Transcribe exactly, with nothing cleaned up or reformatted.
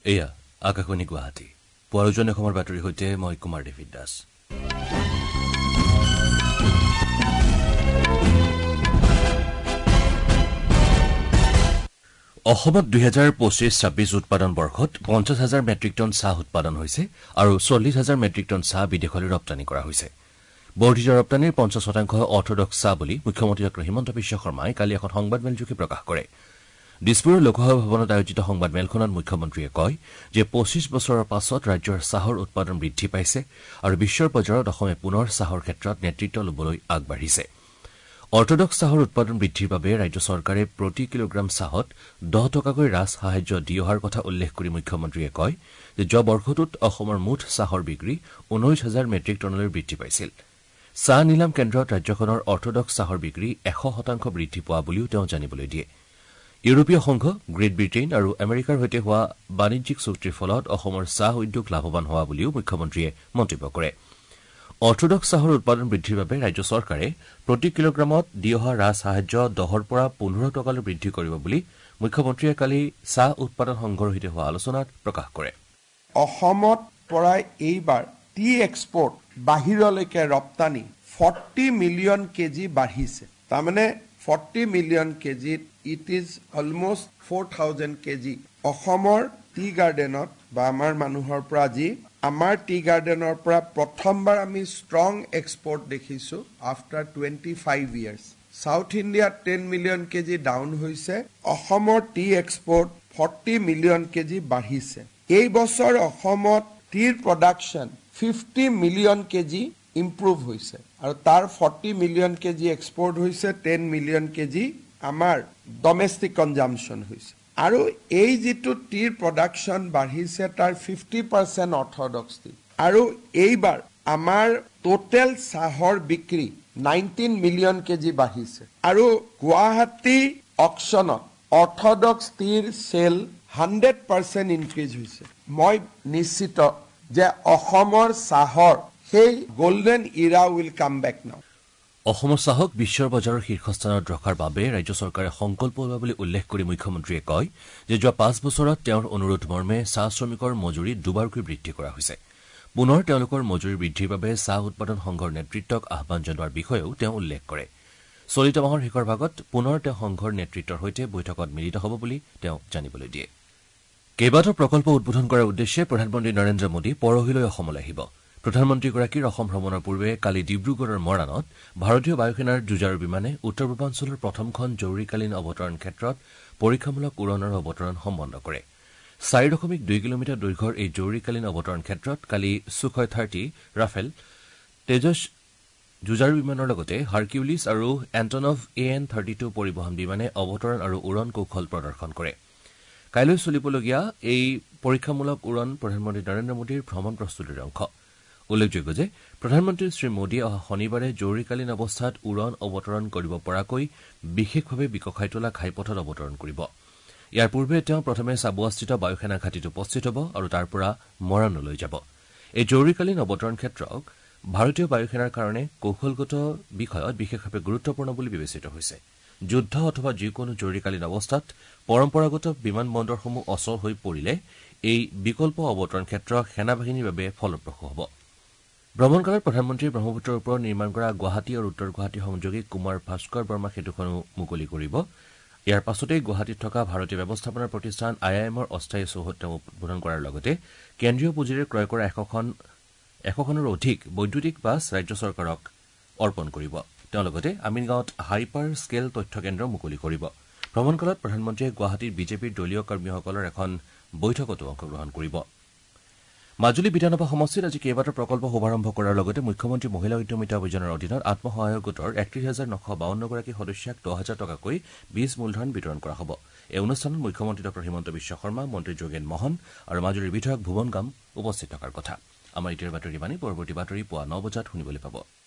এয়া আকাশবাণী গুৱাহাটী পৰজনে খবৰ বাতৰি হৈতে মই কুমাৰ দেৱিত দাস। অসমত দুই হাজাৰ পঁচিছ ছাব্বিছ উৎপাদন বৰ্ষত পঞ্চাছ হাজাৰ মেট্ৰিক টন চাহ উৎপাদন হৈছে আৰু চল্লিছ হাজাৰ মেট্ৰিক টন চাহ বিদেশলৈ ৰপ্তানি কৰা হৈছে। বৰ্ধিত ৰপ্তানিৰ পঞ্চাছ শতাংশ অৰ্থডক্স চাহ বুলি মুখ্যমন্ত্ৰী ডঃ হিমন্ত বিশ্ব শৰ্মাই কালি এখন সংবাদমেলযোগে প্ৰকাশ কৰে। দিছপুৰৰ লোকসভা ভৱনত আয়োজিত সংবাদমেলখনত মুখ্যমন্ত্ৰীয়ে কয় যে পঁচিছ বছৰৰ পাছত ৰাজ্যৰ চাহৰ উৎপাদন বৃদ্ধি পাইছে আৰু বিশ্বৰ বজাৰত অসমে পুনৰ চাহৰ ক্ষেত্ৰত নেতৃত্ব ল'বলৈ আগবাঢ়িছে। অৰ্থডক্স চাহৰ উৎপাদন বৃদ্ধিৰ বাবে ৰাজ্য চৰকাৰে প্ৰতি কিলোগ্ৰাম চাহত দহ টকাকৈ ৰাজ সাহায্য দি অহাৰ কথা উল্লেখ কৰি মুখ্যমন্ত্ৰীয়ে কয় যে যোৱা বৰ্ষটোত অসমৰ মুঠ চাহৰ বিক্ৰী ঊনৈশ হাজাৰ মেট্ৰিক টনলৈ বৃদ্ধি পাইছিল। চাহ নিলাম কেন্দ্ৰত ৰাজ্যখনৰ অৰ্থডক্স চাহৰ বিক্ৰী এশ শতাংশ বৃদ্ধি পোৱা বুলিও তেওঁ জানিবলৈ দিয়ে। ইউৰোপীয় সংঘ, গ্ৰেট ব্ৰিটেইন আৰু আমেৰিকাৰ সৈতে হোৱা বাণিজ্যিক চুক্তিৰ ফলত অসমৰ চাহ উদ্যোগ লাভৱান হোৱা বুলিও মুখ্যমন্ত্ৰীয়ে মন্তব্য কৰে। অৰ্থডক্স চাহৰ উৎপাদন বৃদ্ধিৰ বাবে ৰাজ্য চৰকাৰে প্ৰতি কিলোগ্ৰামত দি অহা ৰাজ সাহায্য দহৰ পৰা পোন্ধৰ টকালৈ বৃদ্ধি কৰিব বুলি মুখ্যমন্ত্ৰীয়ে কালি চাহ উৎপাদন সংঘৰ সৈতে হোৱা আলোচনাত প্ৰকাশ কৰে। অসমত পৰা এইবাৰ টি এক্সপৰ্ট বাহিৰলৈকে ৰপ্তানি ফৰ্টি মিলিয়ন কেজি বাঢ়িছে। তাৰমানে ফৰ্টি মিলিয়ন কেজিত it is almost four thousand KG অসমৰ টি গাৰ্ডেনত বা আমাৰ মানুহৰ পৰা যি আমাৰ টি গাৰ্ডেনৰ পৰা প্ৰথমবাৰ আমি ষ্ট্ৰং এক্সপৰ্ট দেখিছো after twenty five years. South ইণ্ডিয়াত টেন মিলিয়ন কেজি ডাউন হৈছে, অসমৰ tea export forty million KG বাঢ়িছে। এই বছৰ অসমত টিৰ production fifty million KG improve হৈছে আৰু তাৰ ফৰ্টি মিলিয়ন কেজি এক্সপৰ্ট হৈছে, টেন মিলিয়ন কেজি আমাৰ ডমেষ্টিক কনজাম্পশ্যন হৈছে। আৰু এই যিটো টিৰ প্ৰডাকশ্যন বাঢ়িছে তাৰ ফিফটি পাৰ্চেণ্ট অৰ্থডক্স টি। আৰু এইবাৰ আমাৰ টোটেল চাহৰ বিক্ৰী নাইনটিন মিলিয়ন কেজি বাঢ়িছে আৰু গুৱাহাটী অকশ্যনত অৰ্থডক্স টিৰ চেল হাণ্ড্ৰেড পাৰ্চেণ্ট ইনক্ৰিজ হৈছে। মই নিশ্চিত যে অসমৰ চাহৰ সেই golden era will come back now. অসমৰ চাহক বিশ্বৰ বজাৰৰ শীৰ্ষস্থানত ৰখাৰ বাবে ৰাজ্য চৰকাৰে সংকল্প লোৱা বুলি উল্লেখ কৰি মুখ্যমন্ত্ৰীয়ে কয় যে যোৱা পাঁচ বছৰত তেওঁৰ অনুৰোধ মৰ্মে চাহ শ্ৰমিকৰ মজুৰি দুবাৰকৈ বৃদ্ধি কৰা হৈছে। পুনৰ তেওঁলোকৰ মজুৰি বৃদ্ধিৰ বাবে চাহ উৎপাদন সংঘৰ নেতৃত্বক আহ্বান জনোৱাৰ বিষয়েও তেওঁ উল্লেখ কৰে। চলিত মাহৰ শেষৰ ভাগত পুনৰ তেওঁ সংঘৰ নেতৃত্বৰ সৈতে বৈঠকত মিলিত হ'ব বুলি তেওঁ জানিবলৈ দিয়ে। কেইবাটাও প্ৰকল্প উদ্বোধন কৰাৰ উদ্দেশ্যে প্ৰধানমন্ত্ৰী নৰেন্দ্ৰ মোদী পৰহিলৈ অসমলৈ আহিব। প্ৰধানমন্ত্ৰীগৰাকীৰ অসম ভ্ৰমণৰ পূৰ্বে কালি ডিব্ৰুগড়ৰ মৰাণত ভাৰতীয় বায়ুসেনাৰ যুঁজাৰু বিমানে উত্তৰ পূৰ্বাঞ্চলৰ প্ৰথমখন জৰুৰীকালীন অৱতৰণ ক্ষেত্ৰত পৰীক্ষামূলক উৰণ আৰু অৱতৰণ সম্পন্ন কৰে। চাৰি দশমিক দুই কিলোমিটাৰ দৈৰ্ঘ্যৰ এই জৰুৰীকালীন অৱতৰণ ক্ষেত্ৰত কালি ছুখয় থাৰ্টি ৰাফেল, তেজছ যুঁজাৰু বিমানৰ লগতে হাৰকিউলিছ আৰু Antonov A N thirty two পৰিবহন বিমানে অৱতৰণ আৰু উৰণ কৌশল প্ৰদৰ্শন কৰে। কাইলৈ চলিবলগীয়া এই পৰীক্ষামূলক উৰণ প্ৰধানমন্ত্ৰী নৰেন্দ্ৰ মোদীৰ ভ্ৰমণ প্ৰস্তুতিৰ অংশ। উল্লেখযোগ্য যে প্ৰধানমন্ত্ৰী শ্ৰী মোদীয়ে অহা শনিবাৰে জৰুৰীকালীন অৱস্থাত উৰণ অৱতৰণ কৰিব পৰাকৈ বিশেষভাৱে বিকশাই তোলা ঘাইপথত অৱতৰণ কৰিব। ইয়াৰ পূৰ্বে তেওঁ প্ৰথমে চাবুৱাস্থিত বায়ুসেনা ঘাটিত উপস্থিত হ'ব আৰু তাৰ পৰা মৰাণলৈ যাব। এই জৰুৰীকালীন অৱতৰণ ক্ষেত্ৰক ভাৰতীয় বায়ুসেনাৰ কাৰণে কৌশলগত বিষয়ত বিশেষভাৱে গুৰুত্বপূৰ্ণ বুলি বিবেচিত হৈছে। যুদ্ধ অথবা যিকোনো জৰুৰীকালীন অৱস্থাত পৰম্পৰাগত বিমান বন্দৰসমূহ অচল হৈ পৰিলে এই বিকল্প অৱতৰণ ক্ষেত্ৰ সেনাবাহিনীৰ বাবে ফলপ্ৰসূ হ'ব। ভ্ৰমণকালত প্ৰধানমন্ত্ৰীয়ে ব্ৰহ্মপুত্ৰৰ ওপৰত নিৰ্মাণ কৰা গুৱাহাটী আৰু উত্তৰ গুৱাহাটী সংযোগী কুমাৰ ভাস্কৰ বৰ্মা সেতুখনো মুকলি কৰিব। ইয়াৰ পাছতেই গুৱাহাটীত থকা ভাৰতীয় ব্যৱস্থাপনা প্ৰতিষ্ঠান আই আই এমৰ অস্থায়ী চৌহদ তেওঁ উদ্বোধন কৰাৰ লগতে কেন্দ্ৰীয় পুঁজিৰে ক্ৰয় কৰা এশখন এশখনৰো অধিক বৈদ্যুতিক বাছ ৰাজ্য চৰকাৰক অৰ্পণ কৰিব। তেওঁ লগতে আমিনগাঁৱত হাইপাৰ স্কেল তথ্য কেন্দ্ৰ মুকলি কৰিব। ভ্ৰমণকালত প্ৰধানমন্ত্ৰীয়ে গুৱাহাটীৰ বিজেপিৰ দলীয় কৰ্মীসকলৰ এখন বৈঠকতো অংশগ্ৰহণ কৰিব। মাজুলী বিধানসভা সমষ্টিত আজি কেইবাটাও প্ৰকল্প শুভাৰম্ভ কৰাৰ লগতে মুখ্যমন্ত্ৰী মহিলা উদ্যমিতা অভিযানৰ অধীনত আত্মসহায়ক গোটৰ একত্ৰিশ হাজাৰ নশ বাৱন্নগৰাকী সদস্যাক দহ হাজাৰ টকাকৈ বীজ মূলধন বিতৰণ কৰা হ'ব। এই অনুষ্ঠানত মুখ্যমন্ত্ৰী ডঃ হিমন্ত বিশ্ব শৰ্মা, মন্ত্ৰী যোগেন মহন আৰু মাজুলীৰ বিধায়ক ভুৱন গাম উপস্থিত থকাৰ কথা। আমাৰ ইতিয়াৰ বাতৰি বাণী পৰৱৰ্তী বাতৰি পুৱা ন বজাত শুনিবলৈ পাব।